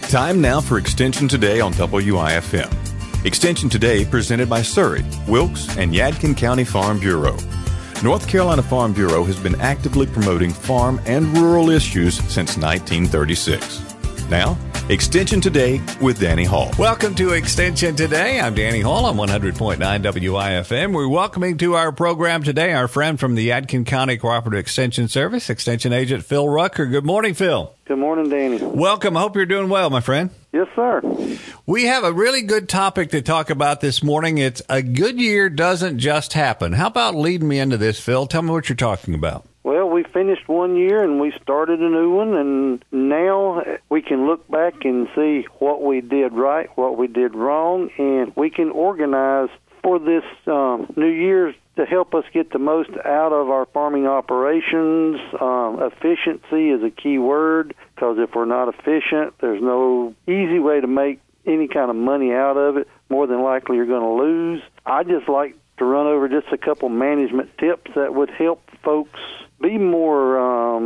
Time now for Extension Today on WIFM. Extension Today presented by Surrey, Wilkes, and Yadkin County Farm Bureau. North Carolina Farm Bureau has been actively promoting farm and rural issues since 1936. Now, Extension Today with Danny Hall. Welcome to Extension Today. I'm Danny Hall on 100.9 WIFM. We're welcoming to our program today our friend from the Yadkin County Cooperative Extension Service, Extension Agent Phil Rucker. Good morning, Phil. Good morning, Danny. Welcome. I hope you're doing well, my friend. Yes, sir. We have a really good topic to talk about this morning. It's a good year doesn't just happen. How about leading me into this, Phil? Tell me what you're talking about. Well, we finished one year and we started a new one, and now we can look back and see what we did right, what we did wrong, and we can organize for this new year to help us get the most out of our farming operations. Efficiency is a key word, because if we're not efficient, there's no easy way to make any kind of money out of it. More than likely, you're going to lose. I just like to run over just a couple management tips that would help folks be more,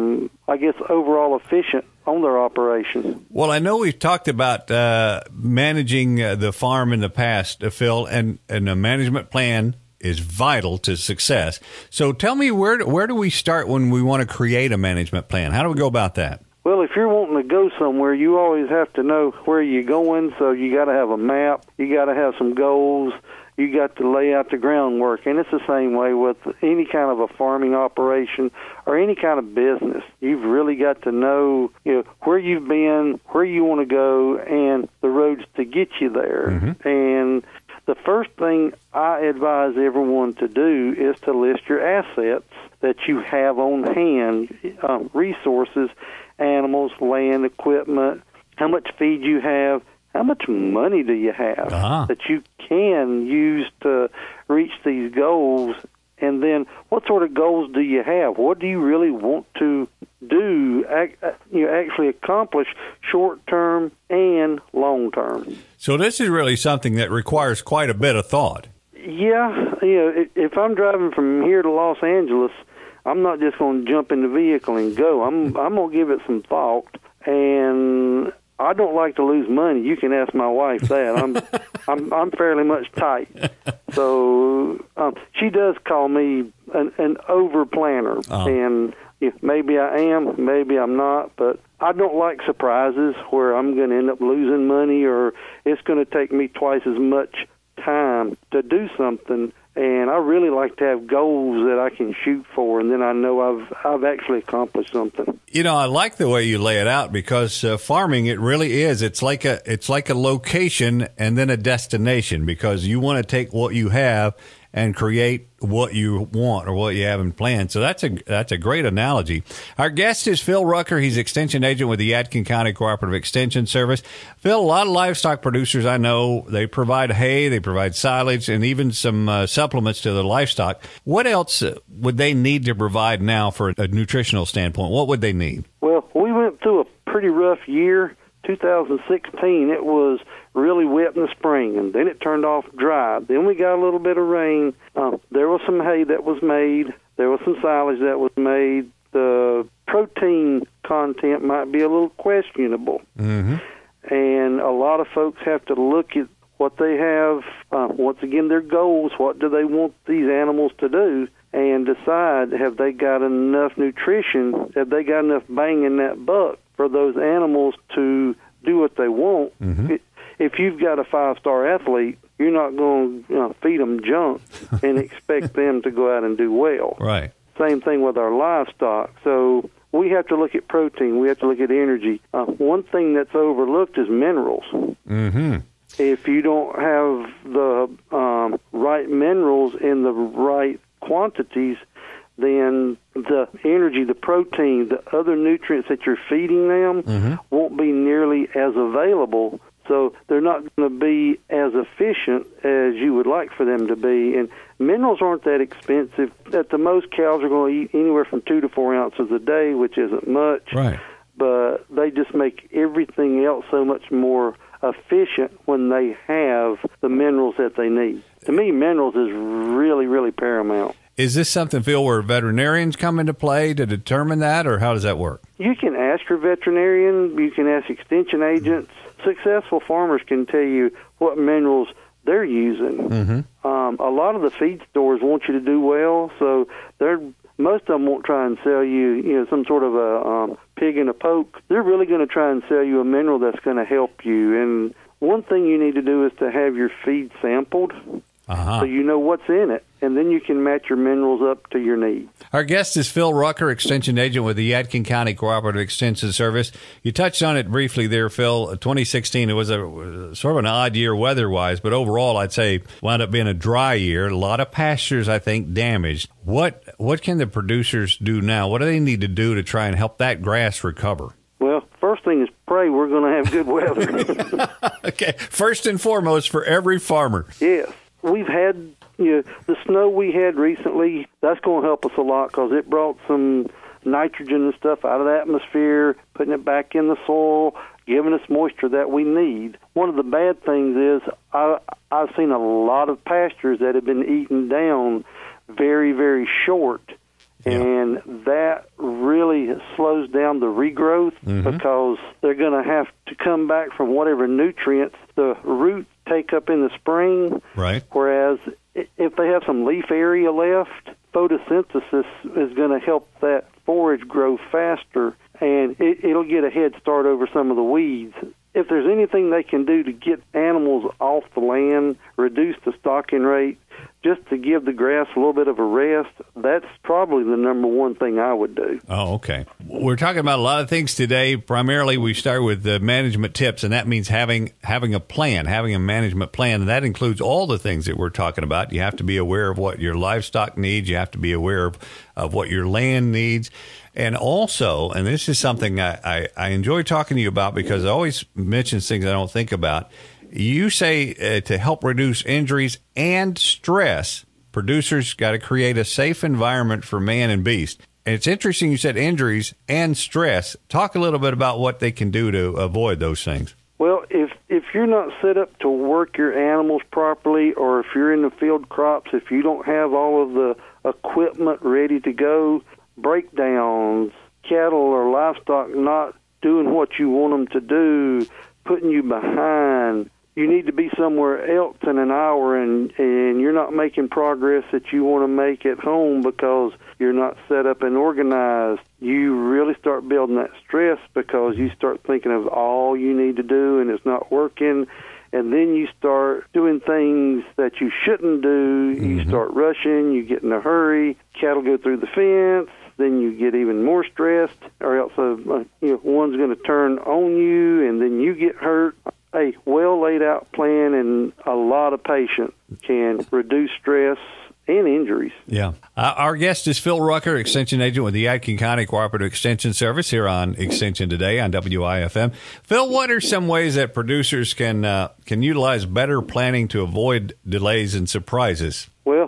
overall efficient on their operations. Well, I know we've talked about managing the farm in the past, Phil, and a management plan is vital to success. So tell me, where do we start when we want to create a management plan? How do we go about that? Well, if you're wanting to go somewhere, you always have to know where you're going, so you got to have a map, you got to have some goals, you got to lay out the groundwork, and it's the same way with any kind of a farming operation or any kind of business. You've really got to know, where you've been, where you want to go, and the roads to get you there. Mm-hmm. And the first thing I advise everyone to do is to list your assets that you have on hand, resources, animals, land, equipment, how much feed you have, how much money do you have that you can use to reach these goals, and then what sort of goals do you have? What do you really want to do, actually accomplish short-term and long-term? So this is really something that requires quite a bit of thought. Yeah, if I'm driving from here to Los Angeles, I'm not just going to jump in the vehicle and go. I'm going to give it some thought, and I don't like to lose money. You can ask my wife that. I'm fairly much tight, so she does call me an over planner, and maybe I am, maybe I'm not. But I don't like surprises where I'm going to end up losing money, or it's going to take me twice as much time to do something. And I really like to have goals that I can shoot for, and then I know I've actually accomplished something. I like the way you lay it out, because farming, it really is. It's like a location and then a destination, because you want to take what you have and create what you want or what you have in plan. So that's a great analogy. Our guest is Phil Rucker. He's Extension Agent with the Yadkin County Cooperative Extension Service. Phil, a lot of livestock producers I know, they provide hay, they provide silage, and even some supplements to the livestock. What else would they need to provide now for a nutritional standpoint? What would they need? Well, we went through a pretty rough year. 2016, it was really wet in the spring, and then it turned off dry. Then we got a little bit of rain. There was some hay that was made. There was some silage that was made. The protein content might be a little questionable. Mm-hmm. And a lot of folks have to look at what they have, once again, their goals. What do they want these animals to do? And decide, have they got enough nutrition? Have they got enough bang in that buck for those animals to do what they want? Mm-hmm. If you've got a 5-star athlete, you're not going to feed them junk and expect them to go out and do well. Right. Same thing with our livestock. So we have to look at protein. We have to look at energy. One thing that's overlooked is minerals. Mm-hmm. If you don't have the right minerals in the right quantities, then the energy, the protein, the other nutrients that you're feeding them won't be nearly as available. So they're not going to be as efficient as you would like for them to be. And minerals aren't that expensive. At the most, cows are going to eat anywhere from 2 to 4 ounces a day, which isn't much. Right. But they just make everything else so much more efficient when they have the minerals that they need. To me, minerals is really, really paramount. Is this something, Phil, where veterinarians come into play to determine that, or how does that work? You can ask your veterinarian. You can ask extension agents. Successful farmers can tell you what minerals they're using. Mm-hmm. A lot of the feed stores want you to do well, so most of them won't try and sell you, some sort of a pig in a poke. They're really going to try and sell you a mineral that's going to help you. And one thing you need to do is to have your feed sampled, so you know what's in it, and then you can match your minerals up to your needs. Our guest is Phil Rucker, Extension Agent with the Yadkin County Cooperative Extension Service. You touched on it briefly there, Phil. 2016, it was a sort of an odd year weather-wise, but overall, I'd say wound up being a dry year. A lot of pastures, I think, damaged. What can the producers do now? What do they need to do to try and help that grass recover? Well, first thing is pray we're going to have good weather. Okay, first and foremost for every farmer. Yes. We've had, the snow we had recently, that's going to help us a lot because it brought some nitrogen and stuff out of the atmosphere, putting it back in the soil, giving us moisture that we need. One of the bad things is I've seen a lot of pastures that have been eaten down very, very short. Yeah. And that really slows down the regrowth because they're going to have to come back from whatever nutrients the roots take up in the spring. Right. Whereas if they have some leaf area left, photosynthesis is going to help that forage grow faster, and it'll get a head start over some of the weeds. If there's anything they can do to get animals off the land, reduce the stocking rate, just to give the grass a little bit of a rest, that's probably the number one thing I would do. Oh, okay. We're talking about a lot of things today. Primarily, we start with the management tips, and that means having a plan, having a management plan. And that includes all the things that we're talking about. You have to be aware of what your livestock needs. You have to be aware of what your land needs. And also, and this is something I enjoy talking to you about because I always mention things I don't think about. You say to help reduce injuries and stress, producers got to create a safe environment for man and beast. And it's interesting you said injuries and stress. Talk a little bit about what they can do to avoid those things. Well, if you're not set up to work your animals properly, or if you're in the field crops, if you don't have all of the equipment ready to go, breakdowns, cattle or livestock not doing what you want them to do, putting you behind. You need to be somewhere else in an hour, and you're not making progress that you want to make at home because you're not set up and organized. You really start building that stress because you start thinking of all you need to do and it's not working. And then you start doing things that you shouldn't do. You start rushing, you get in a hurry, cattle go through the fence, then you get even more stressed, or else one's going to turn on you, and then you get hurt. A well-laid-out plan and a lot of patience can reduce stress and injuries. Yeah. Our guest is Phil Rucker, Extension Agent with the Yadkin County Cooperative Extension Service here on Extension Today on WIFM. Phil, what are some ways that producers can utilize better planning to avoid delays and surprises? Well,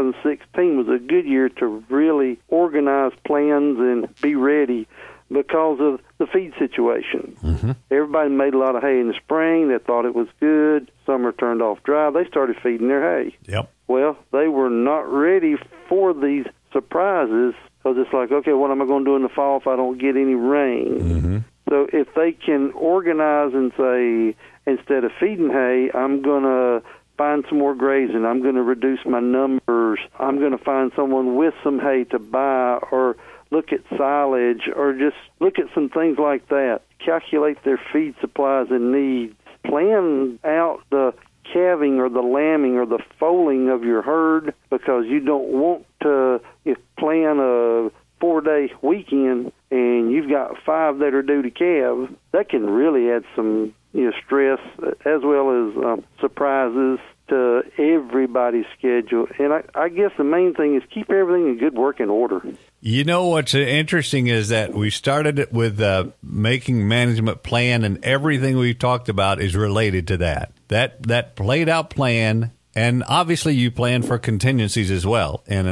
2016 was a good year to really organize plans and be ready because of the feed situation. Everybody made a lot of hay in the spring. They thought it was good. Summer turned off dry. They started feeding their hay. Yep. Well, they were not ready for these surprises because it's like, okay, what am I going to do in the fall if I don't get any rain? So if they can organize and say, instead of feeding hay, I'm going to find some more grazing. I'm going to reduce my numbers. I'm going to find someone with some hay to buy, or look at silage, or just look at some things like that. Calculate their feed supplies and needs. Plan out the calving or the lambing or the foaling of your herd, because you don't want to plan a 4-day weekend and you've got 5 that are due to calve. That can really add some stress as well as surprises to everybody's schedule. And I guess the main thing is keep everything in good working order. You know what's interesting is that we started it with making management plan, and everything we've talked about is related to that. That played out plan, and obviously you plan for contingencies as well in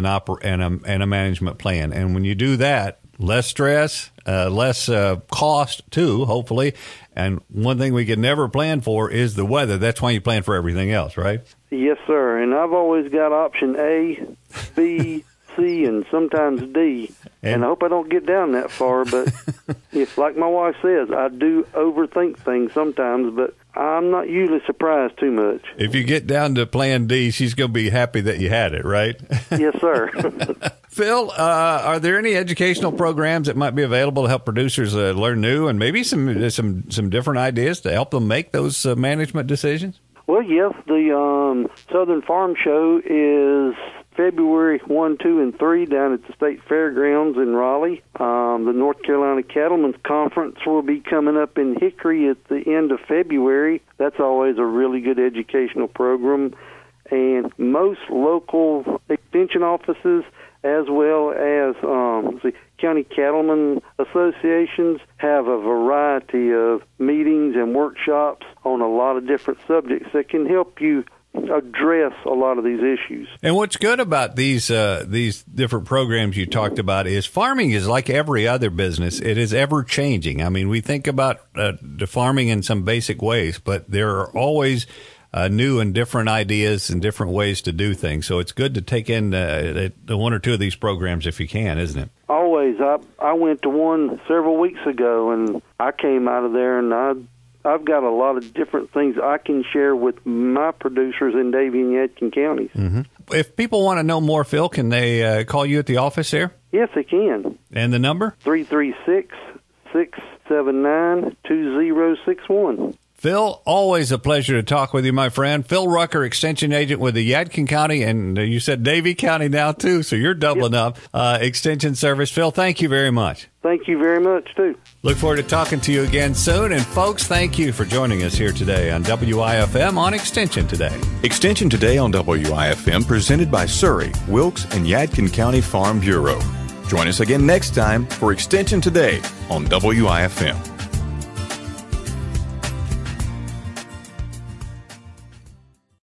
a management plan. And when you do that, less stress, less cost too, hopefully. And one thing we can never plan for is the weather. That's why you plan for everything else, right? Yes, sir. And I've always got option A, B, C, and sometimes D. And I hope I don't get down that far, but if, like my wife says, I do overthink things sometimes, but I'm not usually surprised too much. If you get down to Plan D, she's going to be happy that you had it, right? Yes, sir. Phil, are there any educational programs that might be available to help producers learn new and maybe some different ideas to help them make those management decisions? Well, yes, the Southern Farm Show is February 1, 2, and 3 down at the State Fairgrounds in Raleigh. The North Carolina Cattlemen's Conference will be coming up in Hickory at the end of February. That's always a really good educational program. And most local extension offices, as well as the county cattlemen associations, have a variety of meetings and workshops on a lot of different subjects that can help you address a lot of these issues. And what's good about these different programs you talked about is farming is like every other business. It is ever changing. I mean, we think about the farming in some basic ways, but there are always new and different ideas and different ways to do things. So it's good to take in the one or two of these programs if you can, isn't it? Always. I went to one several weeks ago, and I came out of there, and I've got a lot of different things I can share with my producers in Davie and Yadkin counties. Mm-hmm. If people want to know more, Phil, can they call you at the office there? Yes, they can. And the number? 336-679-2061. Phil, always a pleasure to talk with you, my friend. Phil Rucker, Extension Agent with the Yadkin County, and you said Davie County now, too, so you're doubling up Extension Service. Phil, thank you very much. Thank you very much, too. Look forward to talking to you again soon. And, folks, thank you for joining us here today on WIFM on Extension Today. Extension Today on WIFM, presented by Surrey, Wilkes, and Yadkin County Farm Bureau. Join us again next time for Extension Today on WIFM.